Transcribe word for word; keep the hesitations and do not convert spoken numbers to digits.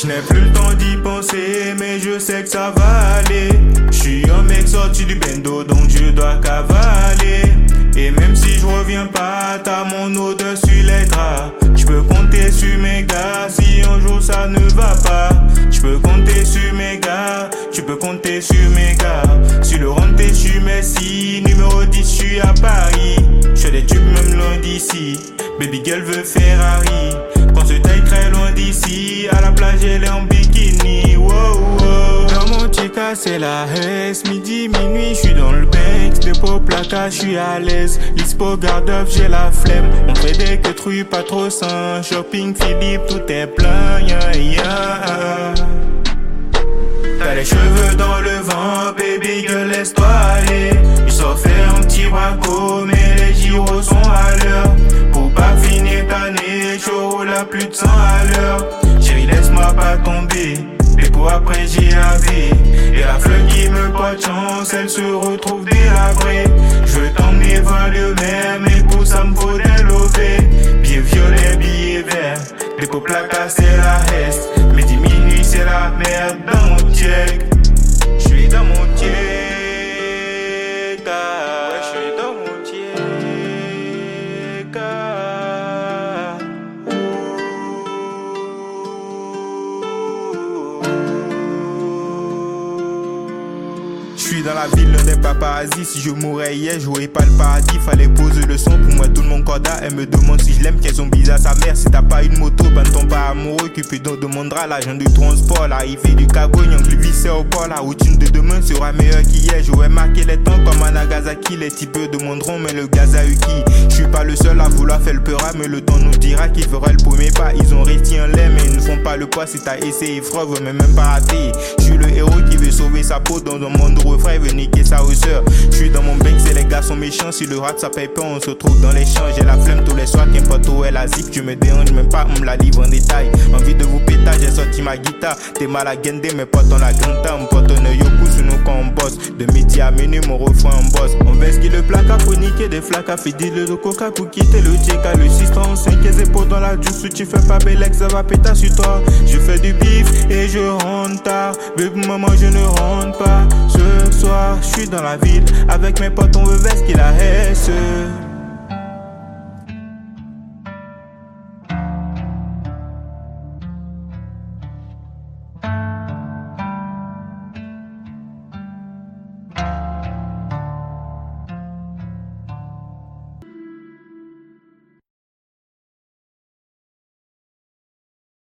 Je n'ai plus le temps d'y penser, mais je sais que ça va aller. Je suis un mec sorti du bendo, donc je dois cavaler. Et même si je reviens pas, t'as mon odeur sur les draps. Je peux compter sur mes gars, si un jour ça ne va pas. Je peux compter sur mes gars, tu peux compter sur mes gars. Sur le renté, je suis Messi, numéro dix, je suis à Paris. Je fais des tubes même loin d'ici, baby girl veut Ferrari. Quand se taille très loin d'ici, à la plage elle est en bikini. Wow, wow. Dans mon chica c'est la S, midi, minuit, je suis dans le Banks. Dépôt placard, je suis à l'aise. L'Expo Garde-Oeuf, j'ai la flemme. On fait des queutrues, pas trop sain. Shopping Philippe, tout est plein, yeah, yeah. T'as les cheveux dans le vent, baby girl, laisse-toi aller. Je sors faire un petit braco, mais les gyros sont à l'heure. Pour pas finir d'année, je roule à plus de cent à l'heure. Chérie, laisse-moi pas tomber, et pour après j'y avais. Et la fleur qui me porte chance, elle se retrouve délabrée. Je veux t'emmener voir le même, et pour ça me faut des lovés. Billet violet, billet vert, dépôt placard c'est la reste. Midi minuit c'est la merde dans mon check. Je suis dans mon check, ouais, je suis dans mon check. Je suis dans la ville, l'un des paparazzis. Si je mourais hier, j'aurais pas le paradis. Fallait poser le son pour moi, tout le monde corda. Elle me demande si je l'aime, qu'elles sont bizarres sa mère. Si t'as pas une moto, ben ton pas amoureux. Cupidon demandera l'agent du transport. L'arrivée du Cagogne, oncle vissé au port. La routine de demain sera meilleure qu'hier. J'aurais marqué les temps comme à Nagasaki. Les types demanderont, mais le gaz a eu qui? Je suis pas le seul à vouloir faire le peura, mais le temps nous dira qui fera le premier pas. Ils ont réussi un lait, mais ils ne font pas le poids. Si t'as essayé, fraude, mais même pas raté. Je suis le héros qui veut sauver sa peau dans un monde de refrain. Veut niquer sa hausseur. Je suis dans mon bec, c'est les gars sont méchants. Si le rap ça paye pas, on se trouve dans les champs. J'ai la flemme tous les soirs, qu'importe où est la zip. Tu me déranges même pas, on me la livre en détail. Envie de vous péter, j'ai sorti ma guitare. T'es mal à guender, mais pas on a grand temps. Mon pote on est yoku sur nous quand on bosse. De midi à minuit, mon refrain en bosse. On baisse qui le placard pour niquer des flacas. Fait dire le coca pour quitter le tcheka. Le six trente cinq les épaules dans la juice. Tu fais pas bellec, ça va péter sur toi. Je fais du bif et je rentre tard. Baby maman, je ne rentre pas. Ce soir, je suis dans la ville, avec mes potes on veut veste qui la hesse.